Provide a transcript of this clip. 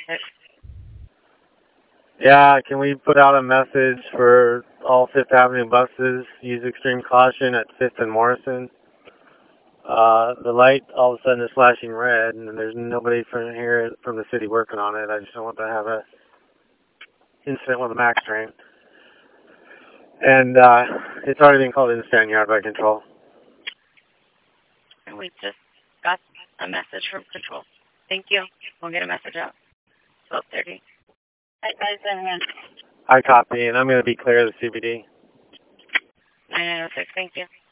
906. Yeah, can we put out a message for all Fifth Avenue buses? Use extreme caution at 5th and Morrison. The light all of a sudden is flashing red, and there's nobody from here from the city working on it. I just don't want to have a incident with a MAX train. And it's already been called in stand yard by control. And we just got a message from control. Thank you. We'll get a message out. 12:30. I copy, and I'm going to be clear of the CBD. 906. Thank you.